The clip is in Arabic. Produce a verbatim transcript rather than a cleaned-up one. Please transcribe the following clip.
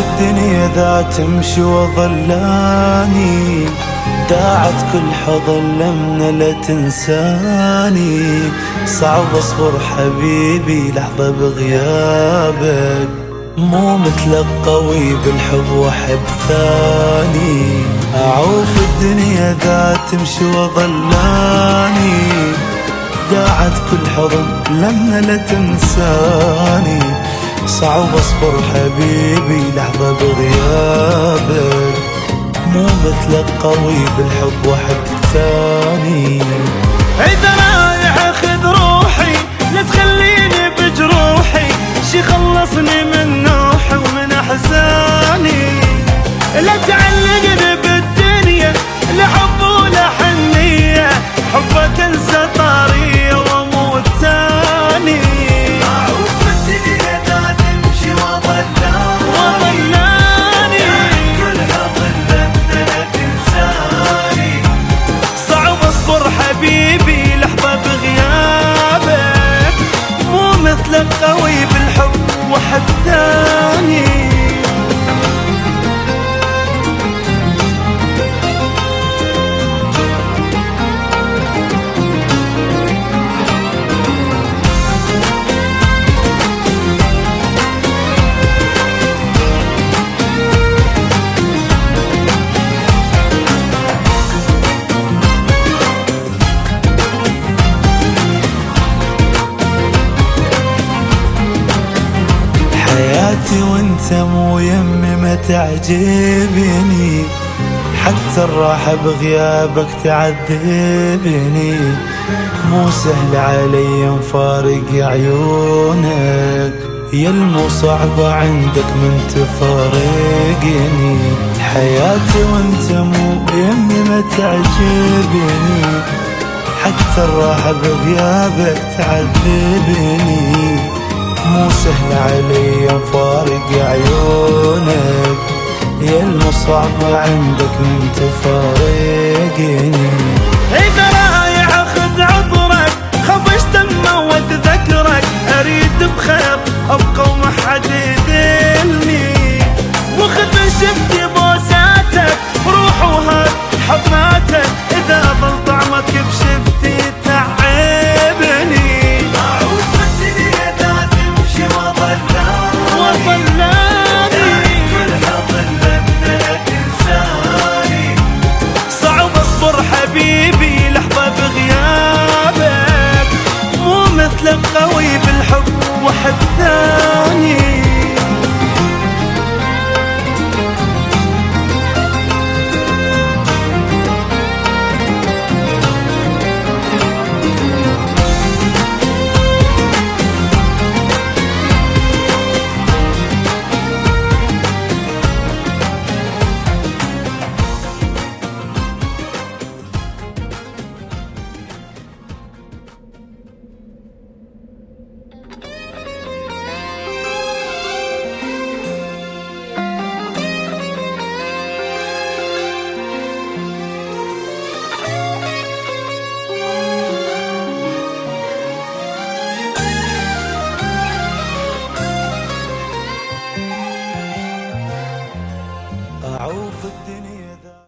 الدنيا ذا تمشي وظلاني، داعت كل حضن لمنا لا تنساني. صعب اصبر حبيبي لحظة بغيابك، مو مثلك قوي بالحب واحب ثاني. اعوف الدنيا ذا تمشي وظلاني، داعت كل حضن لمنا لا تنساني. صعب اصبر حبيبي لحظة بغيابك، مو مثلك قوي بالحب واحد ثاني. إذا رايح خذ روحي لا تخليني بجروحي، شي خلصني من نوحي ومن أحزاني. لا تعلقني بالدنيا لا حب ولا حنية، حبك انسى طارية واموت ثاني. أعوف الدنيا ذا تمشي وظلاني، كل حضن لمنا لا تنساني. صعب اصبر حبيبي لحظة بغيابك، مو مثلك قوي بالحب واحد ثاني. حياتي وانت مو يمي ما تعجبني، حتى الراحة بغيابك تعذبني. مو سهل علي مفارق عيونك، يا المو صعبة عندك من تفارقني. حياتي وانت مو يمي ما تعجبني، حتى الراحة بغيابك تعذبني. مو سهل علي مفارق عيونك، يا المصعب عندك من تفارقني. إذا رايح خذ عذرك، خفشت موت ذكرك، أريد بخير أبقى